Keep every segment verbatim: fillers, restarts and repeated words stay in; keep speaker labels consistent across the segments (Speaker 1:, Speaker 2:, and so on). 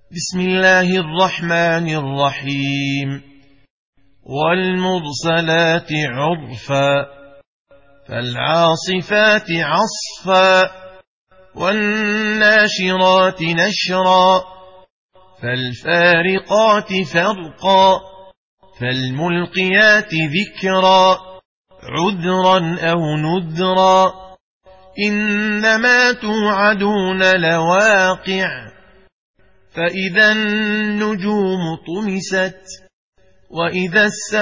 Speaker 1: بسم الله الرحمن الرحيم. والمرسلات عرفا فالعاصفات عصفا والناشرات نشرا فالفارقات فرقا فالملقيات ذكرا عذرا أو نذرا إنما توعدون لواقع فإذا النجوم طمست وإذا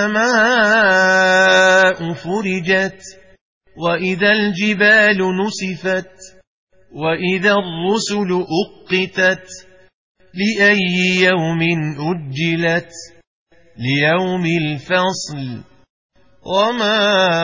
Speaker 1: السماء فرجت وإذا الجبال نسفت وإذا الرسل أقتت لأي يوم أجلت ليوم الفصل وما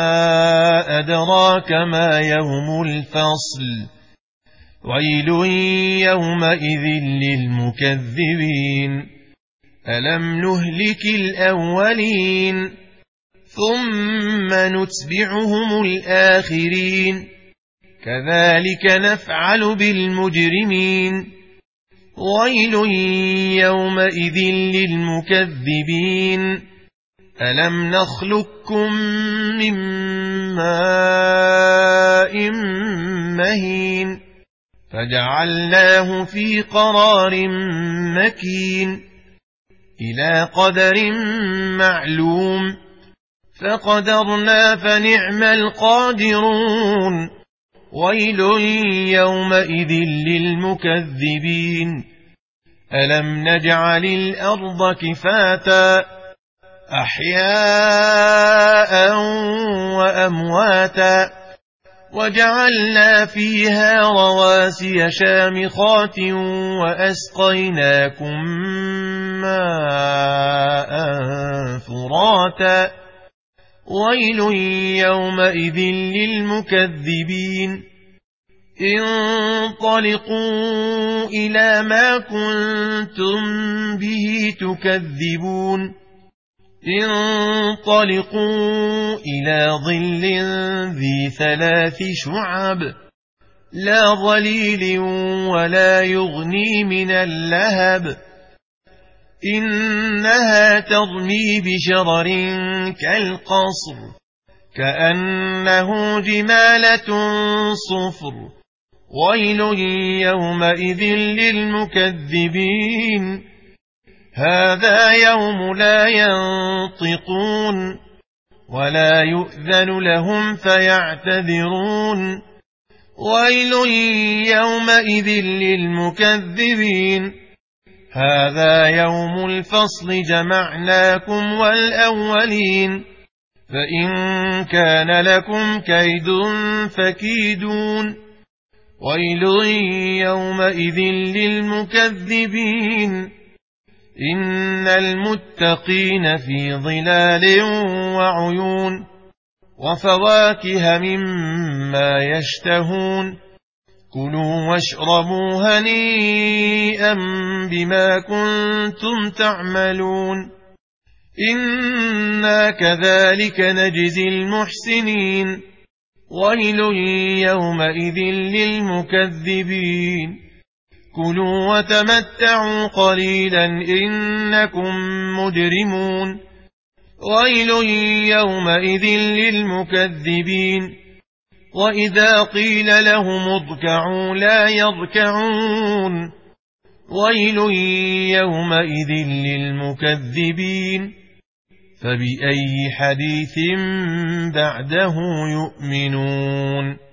Speaker 1: أدراك ما يوم الفصل ويل يومئذ للمكذبين ألم نهلك الأولين ثم نتبعهم الآخرين كذلك نفعل بالمجرمين ويل يومئذ للمكذبين ألم نخلقكم من ماء مهين فجعلناه في قرار مكين إلى قدر معلوم فقدرنا فنعم القادرون ويل يومئذ للمكذبين ألم نجعل الأرض كفاتا أحياء وأمواتا وجعلنا فيها رواسي شامخات وأسقيناكم ماء فراتا ويل يومئذ للمكذبين انطلقوا إلى ما كنتم به تكذبون انطلقوا إلى ظل ذي ثلاث شعب لا ظليل ولا يغني من اللهب إنها ترمي بشرر كالقصر كأنه جمالة صفر ويل يومئذ للمكذبين هذا يوم لا ينطقون ولا يؤذن لهم فيعتذرون ويل يومئذ للمكذبين هذا يوم الفصل جمعناكم والأولين فإن كان لكم كيد فكيدون ويل يومئذ للمكذبين إن المتقين في ظلال وعيون وفواكه مما يشتهون كلوا واشربوا هنيئا بما كنتم تعملون إنا كذلك نجزي المحسنين ويل يومئذ للمكذبين كلوا وتمتعوا قليلا إنكم مجرمون ويل يومئذ للمكذبين وإذا قيل لهم اركعوا لا يركعون ويل يومئذ للمكذبين فبأي حديث بعده يؤمنون.